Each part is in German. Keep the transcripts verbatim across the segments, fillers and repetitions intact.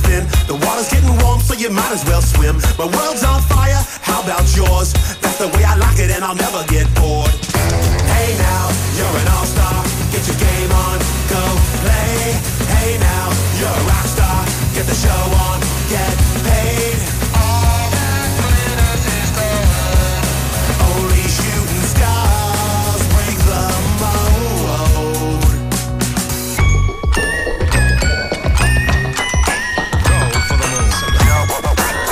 in. The water's getting warm, so you might as well swim. My world's on fire, how about yours? That's the way I like it, and I'll never get bored. Hey now, you're an all-star. Get your game on, go play. Hey now, you're a rock star. Get the show on, get paid. All that glitters is gold. Only shooting stars break the mold. Go for the moon. Go for the moon.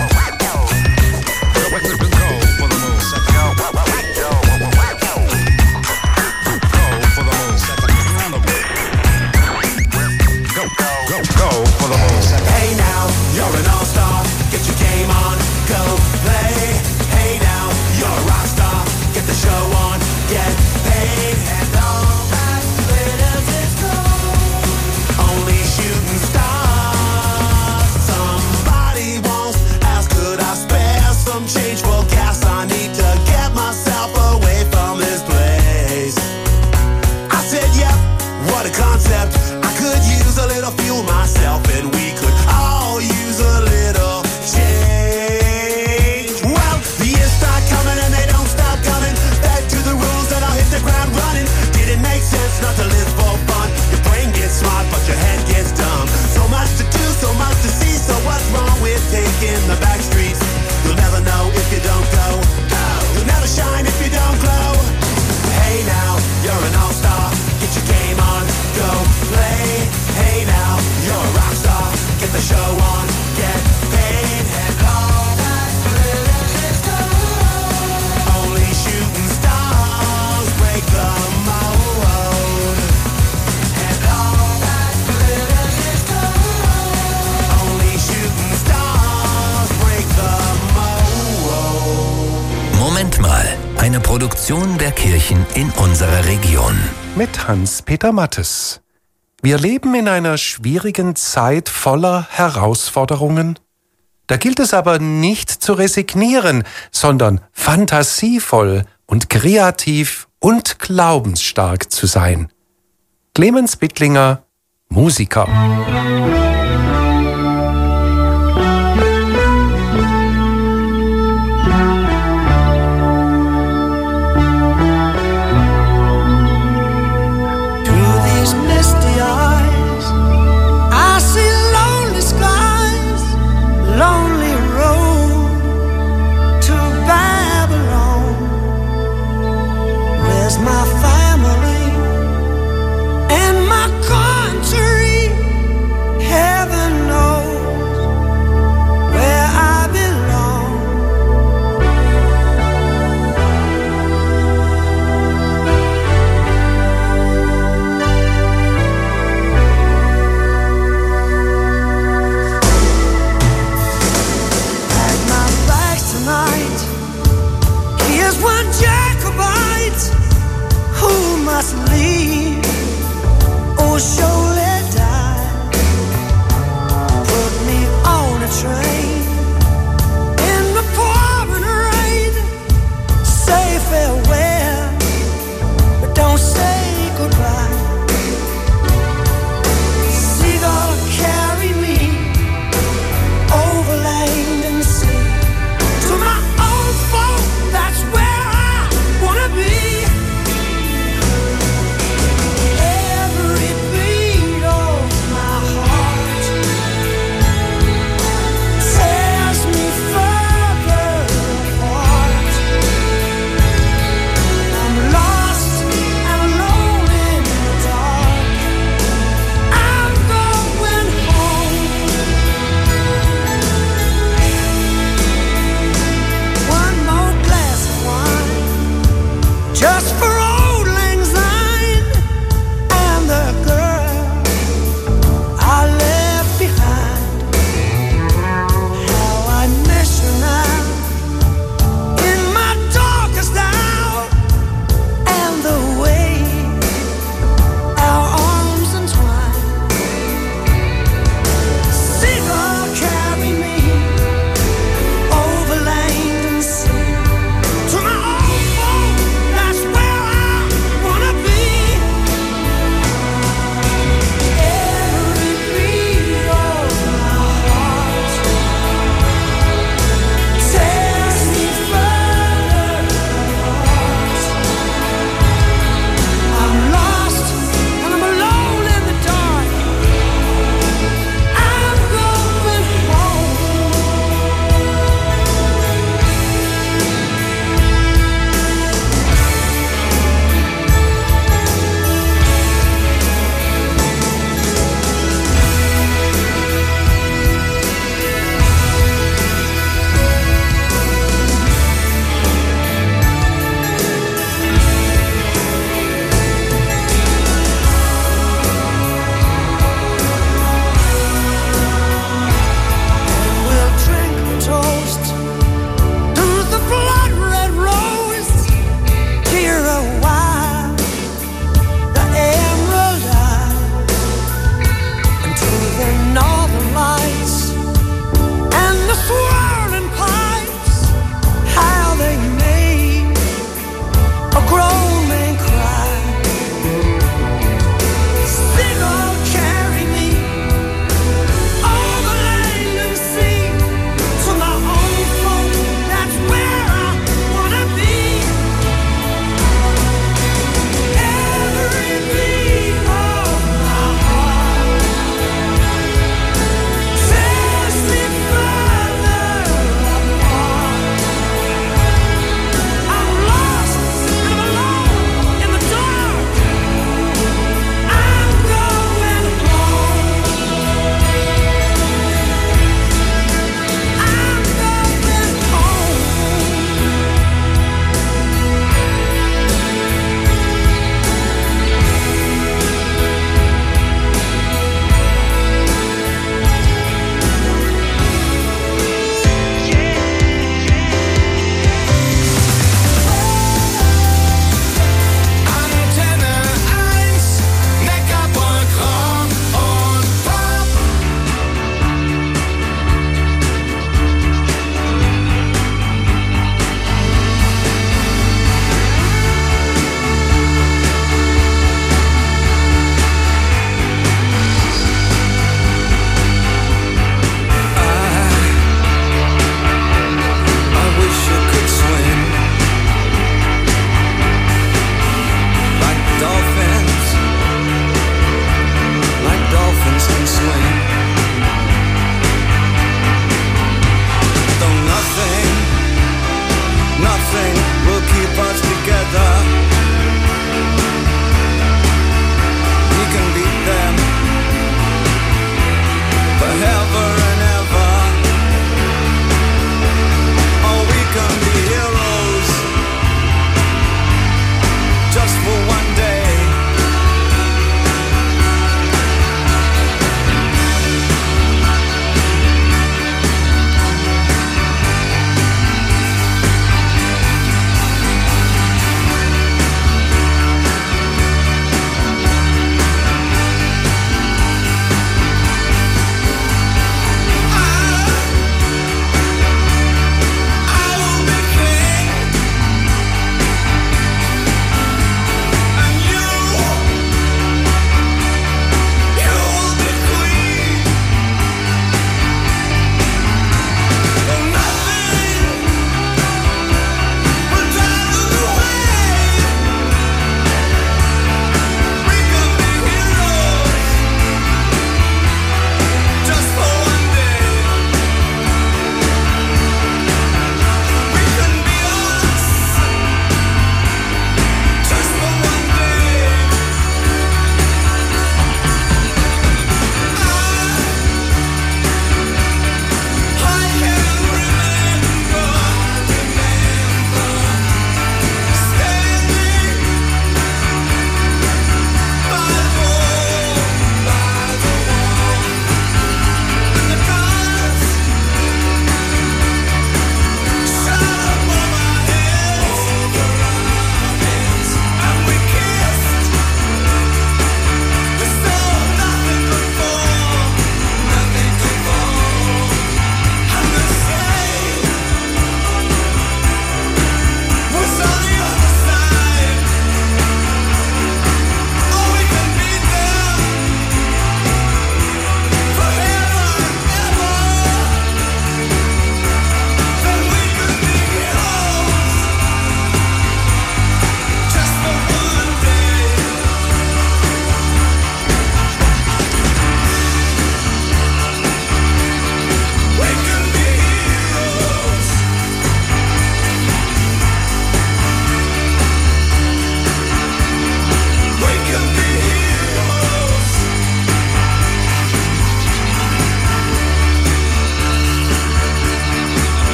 Hey now, you're an all-star. Get your game on, go play. Hey now, you're a rock star. Get the show on, get paid. And all that glitters is gold. Only shooting stars. Somebody once asked, could I spare some change for gas? I need to get myself away from this place. I said, yep, what a concept. I could use a little fuel myself, and we could all use a little change. Well, the years start coming and they don't stop coming. Back to the rules and I'll hit the ground running. Did it make sense not to live for fun? Your brain gets smart but your head gets dumb. So much to do, so much to see. So what's wrong with taking the back streets? You'll never know if you don't go. You'll never shine if you don't glow. Hey now, you're an all-star. Get your game on, go play. Hey now, you're a rock star. Get the show on, get paid. And all that glitters is gold. Only shooting stars break the mold. And all that glitters is gold. Only shooting stars break the mold. Moment mal, eine Produktion der Kirchen in unserer Region. Mit Hans-Peter Mattes. Wir leben in einer schwierigen Zeit voller Herausforderungen. Da gilt es aber nicht zu resignieren, sondern fantasievoll und kreativ und glaubensstark zu sein. Clemens Bittlinger, Musiker. Lonely road to Babylon. Where's my family and my country?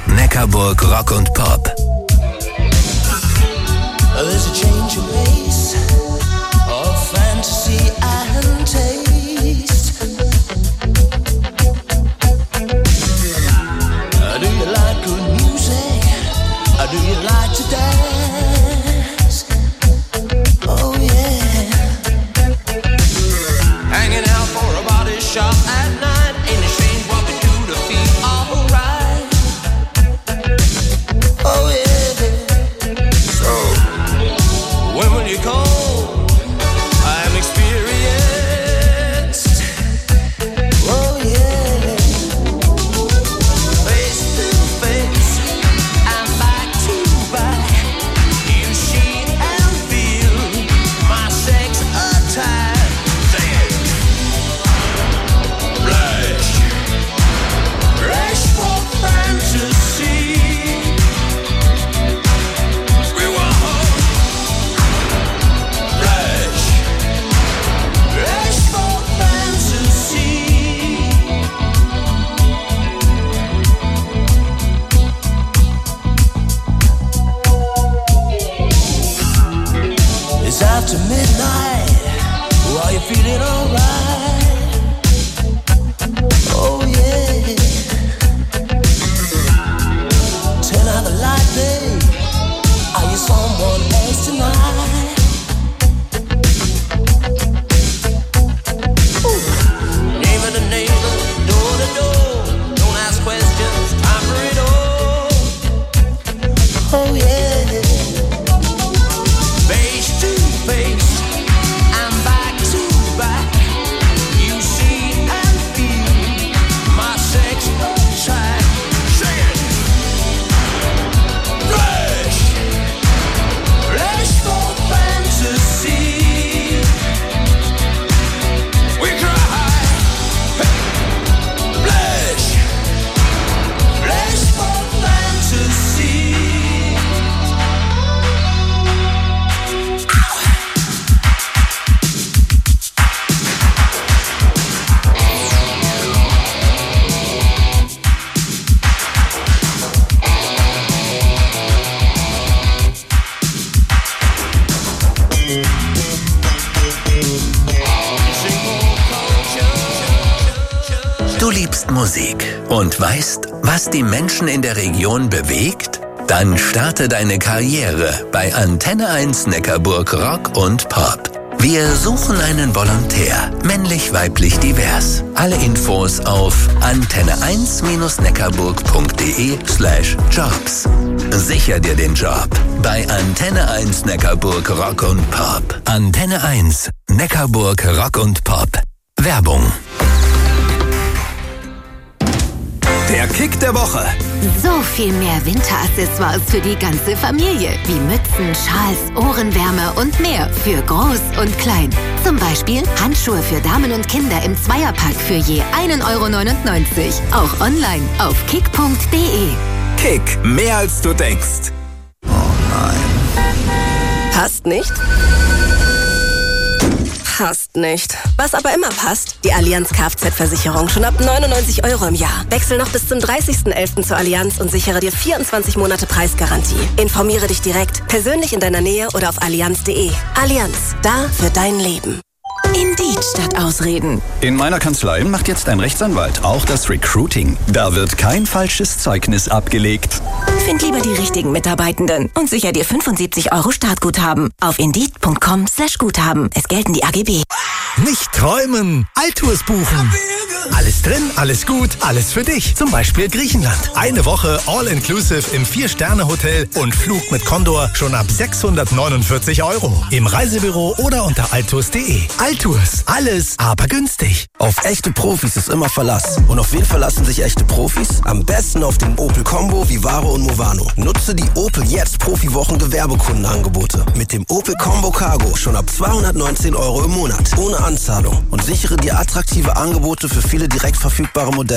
Neckarburg Rock und Pop. There's a change in pace of fantasy and taste. Do you like good music? Do you like to dance? Oh yeah. Hanging out for a body shop at night. Ain't it strange what we do to feel alright? Oh yeah. So when will you come? I'm experienced. Oh yeah. Face to face and back to back. You see and feel my sex attack. Say it. Flash. Flash for fantasy. We want Flash. Flash for fantasy. It's after midnight. Are you feeling alright? Oh yeah. Turn out the light, babe. Are you someone else tonight? Ooh. Neighbor to neighbor, door to door. Don't ask questions, time for it all. Oh yeah. Face to face and back to back. You see and feel my sex attack. Say it. Flash. Flash for fantasy. We cry. Hey. Flash. Flash for fantasy. Du liebst Musik und weißt, was die Menschen in der Region bewegt? Dann starte deine Karriere bei Antenne eins Neckarburg Rock und Pop. Wir suchen einen Volontär, männlich, weiblich, divers. Alle Infos auf antenne eins neckarburg punkt de slash jobs. Sicher dir den Job bei Antenne eins Neckarburg Rock und Pop. Antenne eins Neckarburg Rock und Pop. Werbung. Der Kick der Woche. So viel mehr Winteraccessoires für die ganze Familie. Wie Mützen, Schals, Ohrenwärme und mehr. Für Groß und Klein. Zum Beispiel Handschuhe für Damen und Kinder im Zweierpack für je ein Euro neunundneunzig. Auch online auf kick punkt de. Kick, mehr als du denkst. Passt nicht? Passt nicht. Was aber immer passt, die Allianz Kfz-Versicherung schon ab neunundneunzig Euro im Jahr. Wechsel noch bis zum dreißigsten elften zur Allianz und sichere dir vierundzwanzig Monate Preisgarantie. Informiere dich direkt, persönlich in deiner Nähe oder auf allianz punkt de. Allianz, da für dein Leben. Indeed statt Ausreden. In meiner Kanzlei macht jetzt ein Rechtsanwalt auch das Recruiting. Da wird kein falsches Zeugnis abgelegt. Find lieber die richtigen Mitarbeitenden und sicher dir fünfundsiebzig Euro Startguthaben auf indeed punkt com slash Guthaben. Es gelten die A G B. Nicht träumen, Altours buchen. Alles drin, alles gut, alles für dich. Zum Beispiel Griechenland. Eine Woche All-Inclusive im Vier-Sterne-Hotel und Flug mit Condor schon ab sechshundertneunundvierzig Euro. Im Reisebüro oder unter altours punkt de. Altours, alles, aber günstig. Auf echte Profis ist immer Verlass. Und auf wen verlassen sich echte Profis? Am besten auf den Opel Combo, Vivaro und Movano. Nutze die Opel jetzt Profi-Wochen Gewerbekundenangebote. Mit dem Opel Combo Cargo schon ab zweihundertneunzehn Euro im Monat. Ohne Anzahlung. Und sichere dir attraktive Angebote für viele direkt verfügbare Modelle.